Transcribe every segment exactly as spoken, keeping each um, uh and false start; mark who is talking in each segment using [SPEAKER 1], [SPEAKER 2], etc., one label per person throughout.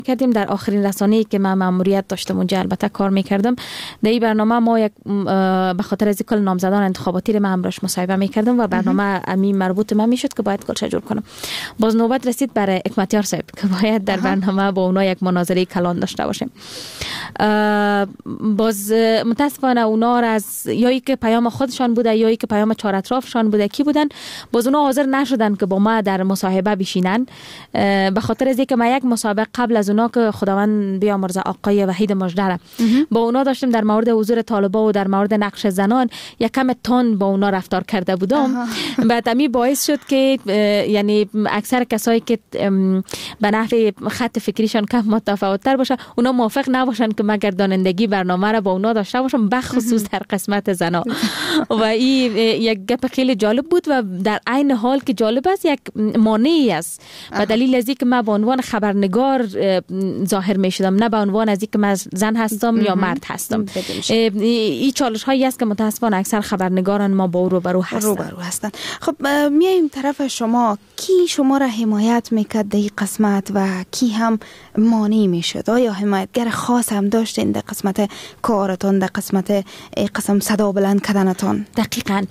[SPEAKER 1] کردیم در آخرین رسانه‌ای که من مأموریت داشتم اونجا البته کار میکردم. در این برنامه ما یک به خاطر از کل نامزدان انتخاباتی ما همراش مصاحبه میکردم و برنامه امی مربوط من میشد که باید کلش جور کنم. باز نوبت رسید برای حکمتیار صاحب که باید در برنامه با اونا یک مناظره کلان داشته باشیم. باز متاسفانه اونا از یایی که پیام خودشان بوده یایی که پیام چهار اطرافشان بوده کی بودن، باز اونا حاضر نشدن که با ما در مصاحبه بشینن، به خاطر از اینکه ما یک مسابقه قبل از اونا که خداوند بیامرزه آقای وحید مجدر با اونا داشتیم در مورد حضور طالبا و در مورد نقش زنان یک کم تون با اونا رفتار کرده بودم. بعد امی باعث شد که یعنی اکثر کسایی که به نحو خط فکریشان کم متفاوت‌تر باشه اونا موافق نباشن که من گردانندگی برنامه را با اونا داشته باشم، بخصوص در قسمت زنا. و این یک گپ خیلی جالب بود و در عین حال که جالب است یک مانعی است به دلیل از اینکه من به عنوان خبرنگار ظاهر می شدم، نه به عنوان از اینکه من زن هستم یا مرد هستم. این چالش هایی است که متاسفانه اکثر خبرنگاران ما با او روبرو هستند.
[SPEAKER 2] روبرو هستند. خب میایم طرف شما، کی شما را حمایت میکرد در این قسمت و کی هم مانع میشد؟ آیا حمایتگر خاص هم داشتین در قسمت کارتون، در قسمت قسم صدا بلند کردنتون؟
[SPEAKER 1] دقیقاً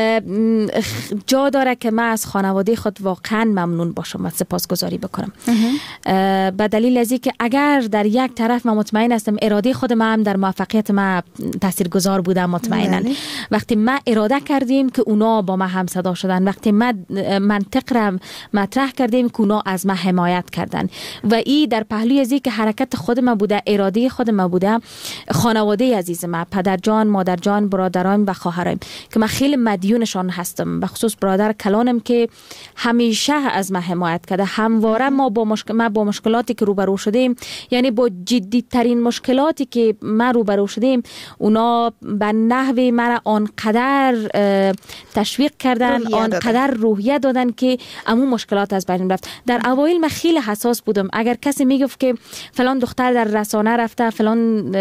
[SPEAKER 1] جا داره که من از خانواده خود واقعا ممنون باشم و سپاسگزاری بکنم. به دلیل از اینکه اگر در یک طرف من مطمئن هستم اراده خود من هم در موفقیت من تاثیرگذار بوده مطمئنا. وقتی ما اراده کردیم که اونا با ما هم صدا شدن، وقتی ما منطق را مطرح کردیم که اونا از ما حمایت کردن و این در پهلوی از اینکه حرکت خود ما بوده، اراده خود ما بوده، خانواده عزیز ما، پدر جان، مادر جان، برادران و خواهرام که من خیلی مدیونشان هستم، به خصوص برادر کلانم که همیشه از ما حمایت کرده. همواره ما با مشکل ما با مشکلاتی که روبرو شدیم، یعنی با جدی ترین مشکلاتی که ما روبرو شدیم، اونا به نحوی مرا آنقدر تشویق کردن، آنقدر روحیه دادن که امو مشکلات از بین رفت. در اوایل من خیلی حساس بودم. اگر کسی میگفت که فلان دختر در رسانه رفته، فلان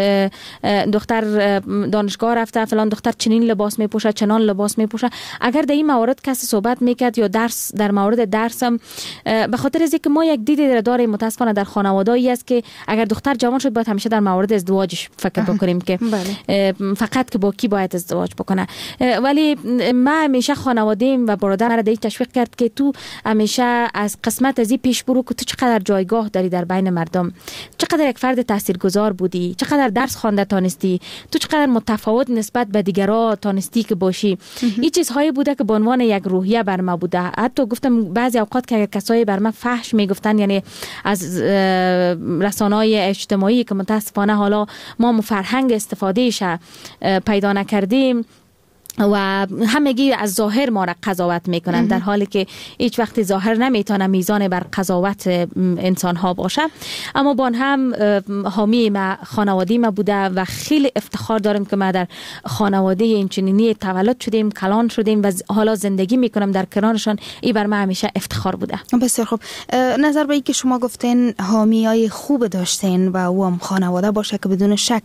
[SPEAKER 1] دختر دانشگاه رفته، فلان دختر چنین لباس میپوشه، چنان لباس میپوشه، اگر در این موارد کسی صحبت میکرد یا درس در مورد درسم، به خاطر از اینکه ما یک دیدی داریم متاسفانه در خانواده‌ای است که اگر دختر جوان شد باید همیشه در مورد ازدواجش فکر بکنیم که فقط که با کی باید ازدواج بکنه. ولی ما همیشه خانواده‌ام و برادر مرا دیگه تشویق کرد که تو همیشه از قسمت ازی پیش برو که تو چقدر جایگاه داری در بین مردم، چقدر یک فرد تاثیرگذار بودی، چقدر درس خوانده تانستی، تو چقدر متفاوت نسبت به دیگران تانستی که باشی. این چیزهایی بوده که به عنوان یک روحیه بر ما بوده. حتی گفتم بعضی اوقات که کسایی بر من فحش میگفتن، یعنی از رسانه‌های اجتماعی که متاسفانه حالا ما مفرهنگ استفادهش پیدا نکردیم و همگی از ظاهر ما را قضاوت میکنن، در حالی که هیچ وقت ظاهر نمیتونه میزان بر قضاوت انسان ها باشه. اما با هم حامی ما خانواده ما بوده و خیلی افتخار دارم که ما در خانواده اینچنینی تولد شدیم، کلان شدیم و حالا زندگی میکنم در کنارشان. این بر من همیشه افتخار بوده.
[SPEAKER 2] بسیار خوب. نظر به این که شما گفتین حامیای خوب داشتین و او هم خانواده باشه که بدون شک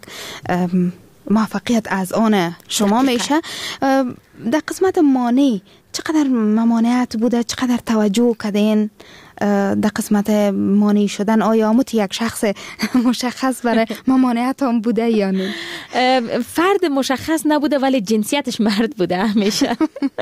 [SPEAKER 2] موفقیت از آن شما میشه. در قسمت مانع چقدر ممانعت بوده، چقدر توجه کردین در قسمت مانع شدن؟ آیا مت یک شخص مشخص برای ممانعت هم بوده یا نه؟
[SPEAKER 1] فرد مشخص نبوده ولی جنسیتش مرد بوده همیشه.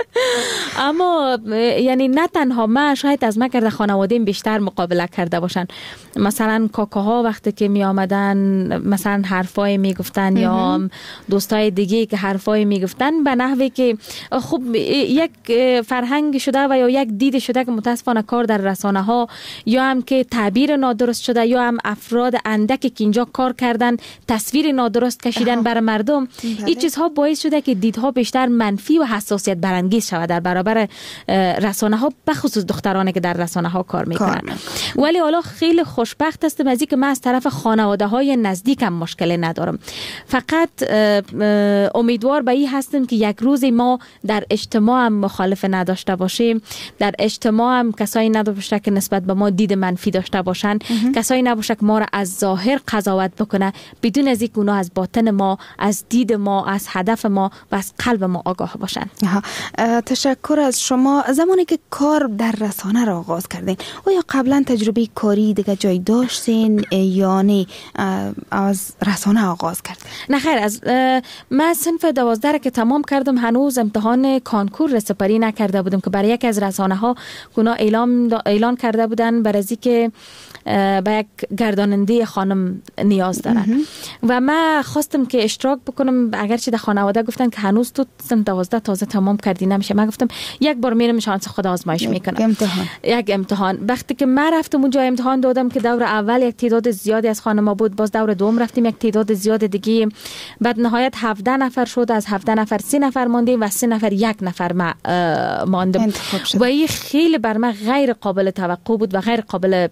[SPEAKER 1] اما یعنی نه تنها من، شاید از من کرده خانواده‌ام بیشتر مقابله کرده باشن. مثلا کاکاها وقتی که می آمدن مثلا حرفای می گفتن یا دوستای دیگه که حرفای می گفتن به نحوی که خب یک فرهنگ شده و یا یک دید شده که متاسفانه کار در رسانه ها یا هم که تعبیر نادرست شده یا هم افراد اندکی که اینجا کار کردن تصویر نادرست کشیدن برای مردم. این چیزها باعث شده که دیدها بیشتر منفی و حساسیت برانگیز شود در برابر رسانه ها، به خصوص دخترانی که در رسانه ها کار میکنن. ولی حالا خیلی خوشبخت هستم از اینکه من از طرف خانواده های نزدیکم مشکلی ندارم. فقط امیدوار به این هستم که یک روزی ما در اجتماع هم مخالف نداشته باشیم، در اجتماع هم کسایی نداشته که نسبت به ما دید منفی داشته باشن، کسایی نباشه که ما را از ظاهر قضاوت بکنه بدون از اینکه اونا از باطن ما، از دید ما، از هدف ما و از قلب ما آگاه باشن.
[SPEAKER 2] تشکر از شما. زمانی که کار در رسانه را آغاز کردین، آیا قبلا تجربه کاری دیگه جای داشتین یا نه از رسانه آغاز کردین؟
[SPEAKER 1] نه خیر، از من صنف دوازده که تمام کردم هنوز امتحان کانکور سپری نکرده بودم که برای یک از رسانه ها اونا اعلام اعلان کرده بودن برای اینکه به یک گرداننده خانم نیاز دارن و من خواستم که اشتراک بکنم، اگرچه در خانواده گفتن که هنوز تو صنف دوازده تازه تمام کردی نمیشه. من گفتم یک بار میرم شانس خود آزمایش میکنم،
[SPEAKER 2] امتحان.
[SPEAKER 1] یک امتحان. وقتی که من رفتم اونجا امتحان دادم که دور اول یک تعداد زیادی از خانم‌ها بود، باز دور دوم رفتیم یک تعداد زیاد دیگه، بعد نهایت هفده نفر شد، از هفده نفر سه نفر ماندیم و سه نفر یک نفر ما ماندم و این خیلی بر من غیر قابل توقع بود و غیر قابل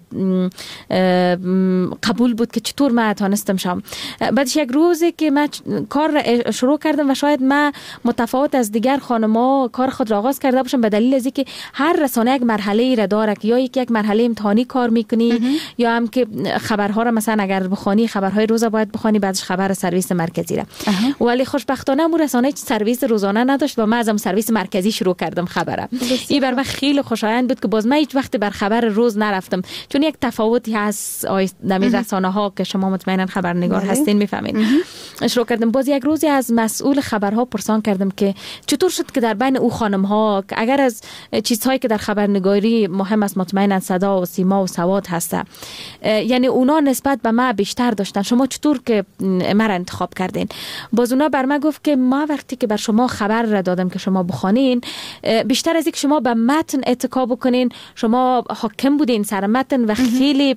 [SPEAKER 1] قبول بود که چطور من تانستم شم. بعدش یک روزی که من کار شروع کردم و شاید من متفاوت از دیگر خانم‌ها کار خود را آغاز کرده باشم به دلیل از اینکه هر رسانه یک مرحله را داره که یا یک مرحله امتحانی کار میکنی یا هم که خبرها را مثلا اگر بخوانی خبرهای روز باید بخوانی، بعدش خبر سرویس مرکزی را. ولی خوشبختانه مو رسانه سرویس روزانه نداشت و من از سرویس مرکزی شروع کردم خبره. این بر من خیلی خوشایند بود که باز من هیچ وقت بر خبر روز نرفتم، چون یک تفاوتی هست در رسانه ها که شما مطمئنا خبرنگار هستین میفهمین. شروع کردم باز یک روزی از مسئول خبرها پرسان کردم که چطور شد که در بین او خانم ها که اگر از چیزهایی که در خبرنگاری مهم است مطمئنا صدا و سیما و سواد هسته، یعنی اونا نسبت به ما بیشتر داشتن، شما چطور که مرا انتخاب کردین؟ باز اونا بر من گفت که ما وقتی که بر شما خبر را دادم که شما بخوانین، بیشتر از اینکه شما به متن اتکا بکنین، شما حاکم بودین سر متن و خیلی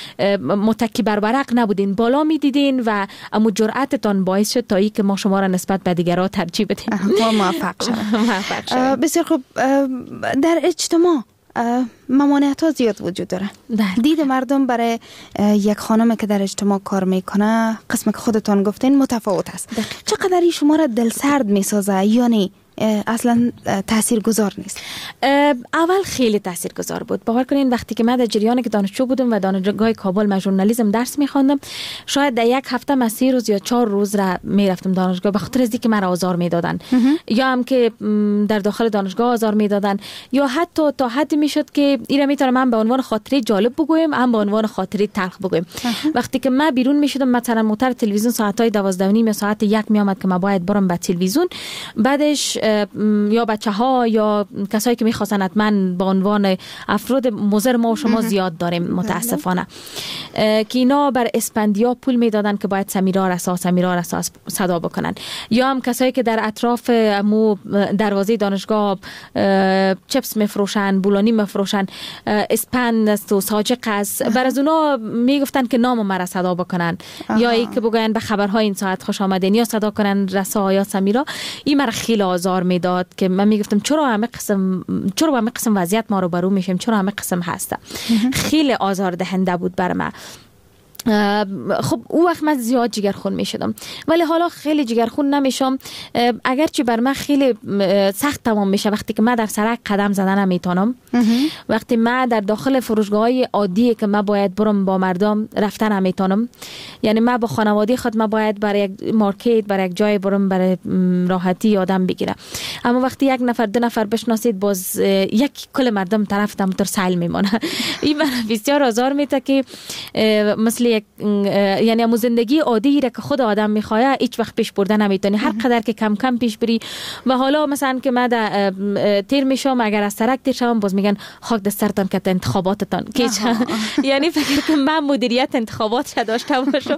[SPEAKER 1] متکی بر ورق نبودین، بالا می دیدین و اما جرأتتان باعث شد تا ای که ما شما را نسبت به دیگرها ترجیح بدیم.
[SPEAKER 2] موفق شد. بسیار خوب. در اجتماع ممانعت ها زیاد وجود داره. دید مردم برای یک خانم که در اجتماع کار میکنه، قسم که خودتان گفتین متفاوت است. چقدر این شما را دلسرد میسازه یا نه اصلا تأثیر گذار نیست؟
[SPEAKER 1] اول خیلی تأثیر گذار بود. باور کنین وقتی که من در جریانی که دانشجو بودم و دانشگاه کابل من ژورنالیسم درس می‌خواندم، شاید در یک هفته من سه روز یا چهار روز را میرفتم دانشگاه به خاطر از اینکه من آزار میدادن، یا هم که در داخل دانشگاه آزار میدادن، یا حتی تا حدی میشد که اینا میتونم من به عنوان خاطره جالب بگویم، هم به عنوان خاطره تلخ بگویم. وقتی که من بیرون میشدم مثلا موتر تلویزیون ساعت‌های دوازده و نیم یا ساعت یک میآمد که من باید برم به تلویزیون، بعدش یا بچه‌ها یا کسایی که می‌خواستن حتما به عنوان افراد مضر ما و شما زیاد داریم متاسفانه، که اینا بر اسپندیا پول میدادن که باید سمیرا رسا سمیرا رسا صدا بکنن، یا هم کسایی که در اطراف مو دروازه دانشگاه چپس میفروشن، بولانی میفروشن، اسپند است و ساجق است، بر از اونا میگفتن که نام ما را صدا بکنن، یا ای که بگن به خبرهای این ساعت خوش آمدین، یا صدا کنن رسا یا سمیرا. این مرا خیلی آزار میداد که من میگفتم چرا همه قسم چرا همه قسم وضعیت ما رو برو میشیم، چرا همه قسم هسته. خیلی آزار دهنده بود بر من. خب او وقت من زیاد جگرخون می شدم، ولی حالا خیلی جگرخون نمیشم، اگرچه بر من خیلی سخت تمام میشه وقتی که من در سرک قدم زدن نمیتونم، وقتی من در داخل فروشگاه های عادی که من باید برم با مردم رفتن نمیتونم، یعنی من با خانواده خود من باید برای یک مارکت برای یک جای برم برای راحتی آدم بگیرم، اما وقتی یک نفر دو نفر بشناسید باز یک کل مردم طرف تام تر سال میمونه. این من بسیار آزار میده که مثل یعنی همون زندگی عادی را که خود آدم میخواه هیچ وقت پیش بردن نمیتونی، هر قدر که کم کم پیش بری. و حالا مثلا که من تیر میشم، اگر از سرک تیر شم باز میگن خاک در سرتان که انتخاباتتان که یعنی فکر که من مدیریت انتخابات داشته باشم.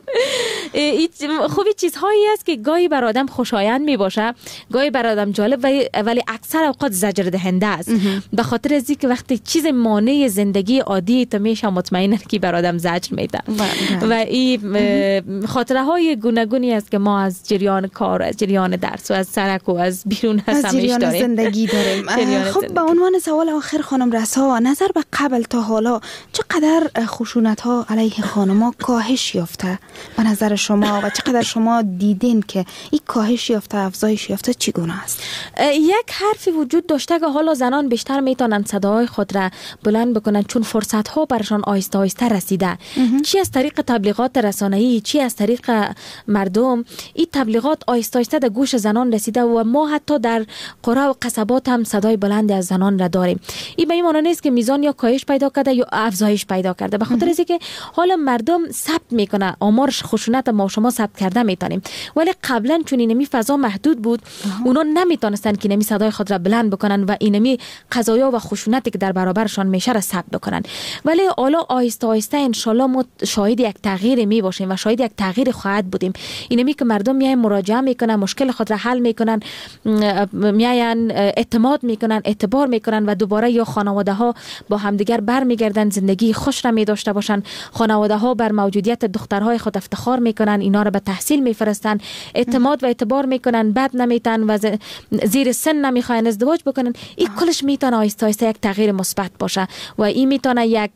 [SPEAKER 1] خوبی چیزهایی است که گاهی بر آدم خوشایند میباشه، گاهی بر آدم جالب، ولی ولی اکثر اوقات زجر دهنده است، به خاطر از اینکه وقتی چیز مانع زندگی عادی تو میشه مطمئنا که بر آدم زجر میده. و این خاطره های گوناگونی است که ما از جریان کار، از جریان درس و از سرک و از بیرون هستیم
[SPEAKER 2] از جریان زندگی داریم. خب به عنوان سوال آخر خانم رسا، نظر به قبل تا حالا چقدر خشونت ها علیه خانم‌ها کاهش یافته به نظر شما و چقدر شما دیدین که این کاهش یافته، افزایش یافته چگونه است؟
[SPEAKER 1] یک حرفی وجود داشته که حالا زنان بیشتر میتونن صدای خود را بلند بکنن چون فرصت ها برشان آیسته آیسته رسیده. چی از طریق تبلیغات رسانه‌ای، چی از طریق مردم، این تبلیغات آیسته آیسته در گوش زنان رسیده و ما حتی در قرى و قصبات هم صدای بلند از زنان را داریم. این به این معنی نیست که میزان یا کاهش پیدا کرده یا افزایش پیدا کرده، به خاطر از اینکه حالا مردم ثبت میکنه، آمار خشونت ما شما ثبت کرده میتونیم، ولی قبلا چون اینمی فضا محدود بود اونا نمیتونستن که اینمی صدای خود را بلند بکنن و اینمی قضایا و خشونتی که در برابرشان میشه را ثبت بکنن. ولی حالا آیسته آیسته ان شاء الله ما شاهد یک تغییر می باشیم و شاهد یک تغییر خواهد بودیم. اینمی که مردم میای مراجعه میکنن، مشکل خود را حل میکنن، میاین اعتماد میکنن، اعتبار میکنن و دوباره یا خانواده ها با همدیگر برمیگردن، زندگی خوش را می داشته باشن. خانواده ها بر موجودیت دخترهای خود افتخار میکنن، اینا را به تحصیل میفرستن، اعتماد و اعتبار میکنن، بد نمیتن و زیر سن نمیخواین ازدواج بکنن. این کلش میتونه آیسته آیسته یک تغییر مثبت باشه و این میتونه یک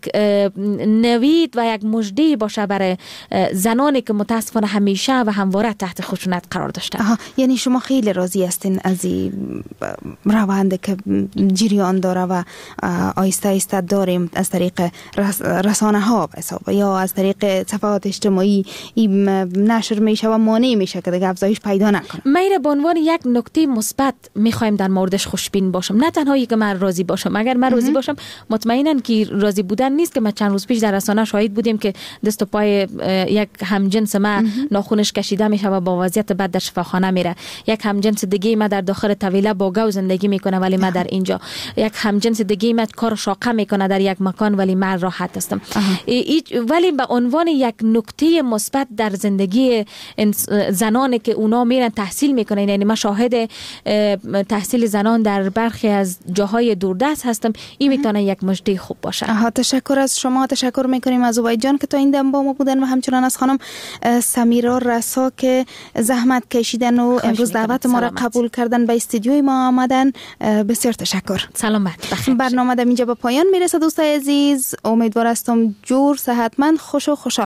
[SPEAKER 1] نوید و یک مژده باشه برای زنانی که متاسفانه همیشه و همواره تحت خشونت قرار داشته.
[SPEAKER 2] یعنی شما خیلی راضی هستین از این روند که جریان داره و آیسته آیسته داریم از طریق رسانه ها یا از طریق صفحات اجتماعی این نشر میشه و مانع میشه که دیگه افزایش پیدا نکنه.
[SPEAKER 1] میره به عنوان یک نکته مثبت میخوایم در موردش خوشبین باشم، نه تنها که من راضی باشم. اگر من راضی باشم مطمئنا که راضی بودن نیست که ما چند روز پیش در رسانه شاهد بودیم که دست و پای یک همجنس ما ناخونش کشیده میشه و با وضعیت بد در شفاخانه میره. یک همجنس دیگه ما در داخل طویله با گاو زندگی میکنه ولی ما در اینجا. یک همجنس دیگه ما کار شاقه میکنه در یک مکان ولی من راحت هستم. ولی به عنوان یک نکته مثبت در زندگی زنانی که اونا میرن تحصیل میکنن، یعنی ما شاهد تحصیل زنان در برخی از جاهای دوردست هستم، این میتونه یک مژده خوب باشه.
[SPEAKER 2] تشکر از شما، تشکر میکنیم از عبید جان که تا این دم با ما بودن و همچنان از خانم سمیرا رسا که زحمت کشیدن و امروز دعوت ما را قبول کردن به استودیوی ما آمدن. بسیار تشکر.
[SPEAKER 1] سلامت. بخیر.
[SPEAKER 2] برنامه در اینجا به پایان میرسه دوستای عزیز. امیدوار هستم جور، صحتمند، خوش و خوشحال